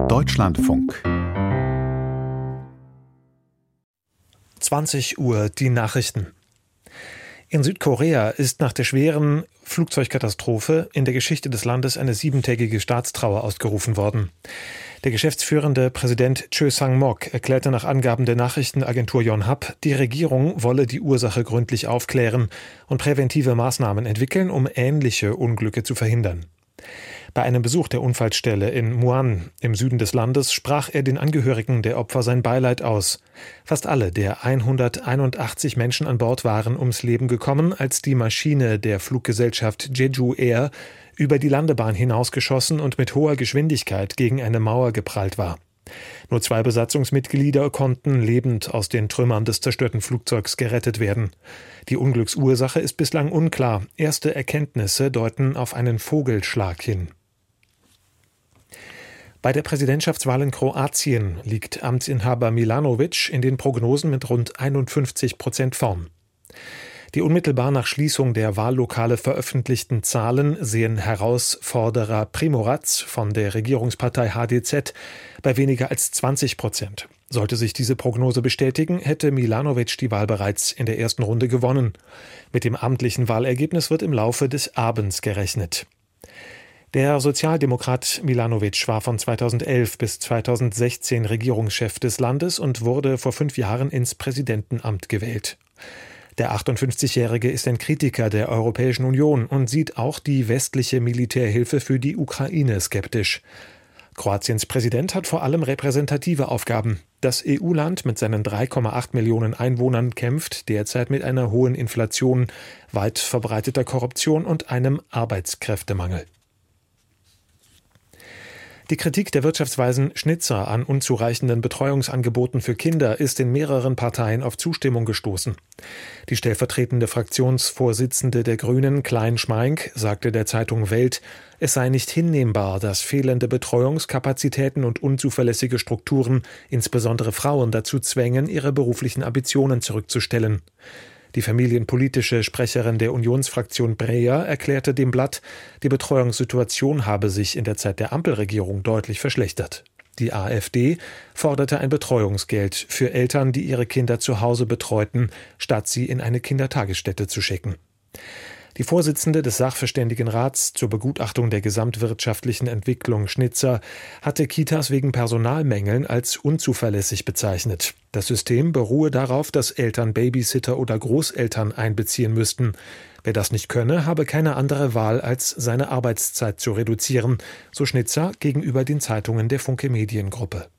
Deutschlandfunk. 20 Uhr, die Nachrichten. In Südkorea ist nach der schweren Flugzeugkatastrophe in der Geschichte des Landes eine 7-tägige Staatstrauer ausgerufen worden. Der geschäftsführende Präsident Choi Sang-mok erklärte nach Angaben der Nachrichtenagentur Yonhap, die Regierung wolle die Ursache gründlich aufklären und präventive Maßnahmen entwickeln, um ähnliche Unglücke zu verhindern. Bei einem Besuch der Unfallstelle in Muan im Süden des Landes sprach er den Angehörigen der Opfer sein Beileid aus. Fast alle der 181 Menschen an Bord waren ums Leben gekommen, als die Maschine der Fluggesellschaft Jeju Air über die Landebahn hinausgeschossen und mit hoher Geschwindigkeit gegen eine Mauer geprallt war. Nur 2 Besatzungsmitglieder konnten lebend aus den Trümmern des zerstörten Flugzeugs gerettet werden. Die Unglücksursache ist bislang unklar. Erste Erkenntnisse deuten auf einen Vogelschlag hin. Bei der Präsidentschaftswahl in Kroatien liegt Amtsinhaber Milanović in den Prognosen mit rund 51% vorn. Die unmittelbar nach Schließung der Wahllokale veröffentlichten Zahlen sehen Herausforderer Primorac von der Regierungspartei HDZ bei weniger als 20%. Sollte sich diese Prognose bestätigen, hätte Milanović die Wahl bereits in der ersten Runde gewonnen. Mit dem amtlichen Wahlergebnis wird im Laufe des Abends gerechnet. Der Sozialdemokrat Milanović war von 2011 bis 2016 Regierungschef des Landes und wurde vor 5 Jahren ins Präsidentenamt gewählt. Der 58-Jährige ist ein Kritiker der Europäischen Union und sieht auch die westliche Militärhilfe für die Ukraine skeptisch. Kroatiens Präsident hat vor allem repräsentative Aufgaben. Das EU-Land mit seinen 3,8 Millionen Einwohnern kämpft derzeit mit einer hohen Inflation, weit verbreiteter Korruption und einem Arbeitskräftemangel. Die Kritik der Wirtschaftsweisen Schnitzer an unzureichenden Betreuungsangeboten für Kinder ist in mehreren Parteien auf Zustimmung gestoßen. Die stellvertretende Fraktionsvorsitzende der Grünen, Klein-Schmeink, sagte der Zeitung Welt, es sei nicht hinnehmbar, dass fehlende Betreuungskapazitäten und unzuverlässige Strukturen insbesondere Frauen dazu zwängen, ihre beruflichen Ambitionen zurückzustellen. Die familienpolitische Sprecherin der Unionsfraktion Breyer erklärte dem Blatt, die Betreuungssituation habe sich in der Zeit der Ampelregierung deutlich verschlechtert. Die AfD forderte ein Betreuungsgeld für Eltern, die ihre Kinder zu Hause betreuten, statt sie in eine Kindertagesstätte zu schicken. Die Vorsitzende des Sachverständigenrats zur Begutachtung der gesamtwirtschaftlichen Entwicklung Schnitzer hatte Kitas wegen Personalmängeln als unzuverlässig bezeichnet. Das System beruhe darauf, dass Eltern Babysitter oder Großeltern einbeziehen müssten. Wer das nicht könne, habe keine andere Wahl, als seine Arbeitszeit zu reduzieren, so Schnitzer gegenüber den Zeitungen der Funke Mediengruppe.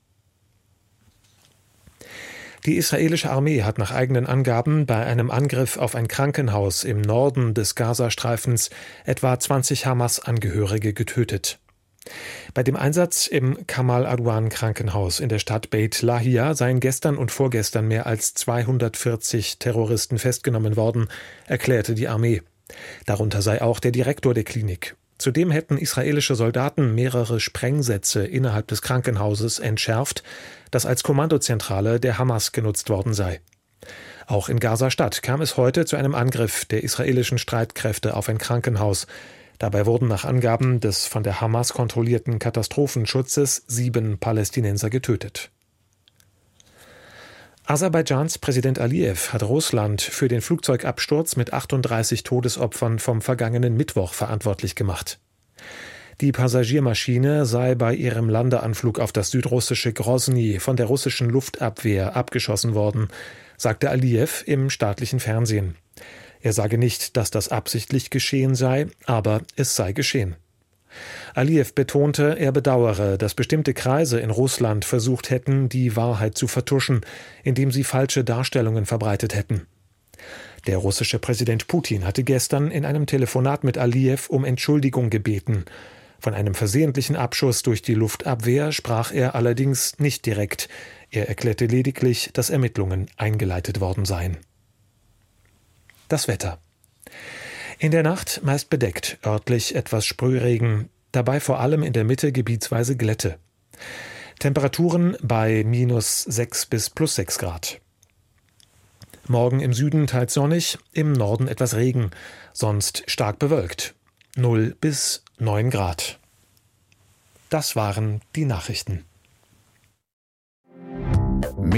Die israelische Armee hat nach eigenen Angaben bei einem Angriff auf ein Krankenhaus im Norden des Gazastreifens etwa 20 Hamas-Angehörige getötet. Bei dem Einsatz im Kamal Adwan Krankenhaus in der Stadt Beit Lahia seien gestern und vorgestern mehr als 240 Terroristen festgenommen worden, erklärte die Armee. Darunter sei auch der Direktor der Klinik. Zudem hätten israelische Soldaten mehrere Sprengsätze innerhalb des Krankenhauses entschärft, das als Kommandozentrale der Hamas genutzt worden sei. Auch in Gaza-Stadt kam es heute zu einem Angriff der israelischen Streitkräfte auf ein Krankenhaus. Dabei wurden nach Angaben des von der Hamas kontrollierten Katastrophenschutzes 7 Palästinenser getötet. Aserbaidschans Präsident Aliyev hat Russland für den Flugzeugabsturz mit 38 Todesopfern vom vergangenen Mittwoch verantwortlich gemacht. Die Passagiermaschine sei bei ihrem Landeanflug auf das südrussische Grosny von der russischen Luftabwehr abgeschossen worden, sagte Aliyev im staatlichen Fernsehen. Er sage nicht, dass das absichtlich geschehen sei, aber es sei geschehen. Aliyev betonte, er bedauere, dass bestimmte Kreise in Russland versucht hätten, die Wahrheit zu vertuschen, indem sie falsche Darstellungen verbreitet hätten. Der russische Präsident Putin hatte gestern in einem Telefonat mit Aliyev um Entschuldigung gebeten. Von einem versehentlichen Abschuss durch die Luftabwehr sprach er allerdings nicht direkt. Er erklärte lediglich, dass Ermittlungen eingeleitet worden seien. Das Wetter. In der Nacht meist bedeckt, örtlich etwas Sprühregen, dabei vor allem in der Mitte gebietsweise Glätte. Temperaturen bei -6 bis +6 Grad. Morgen im Süden teils sonnig, im Norden etwas Regen, sonst stark bewölkt. 0 bis 9 Grad. Das waren die Nachrichten.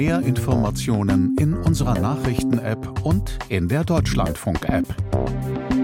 Mehr Informationen in unserer Nachrichten-App und in der Deutschlandfunk-App.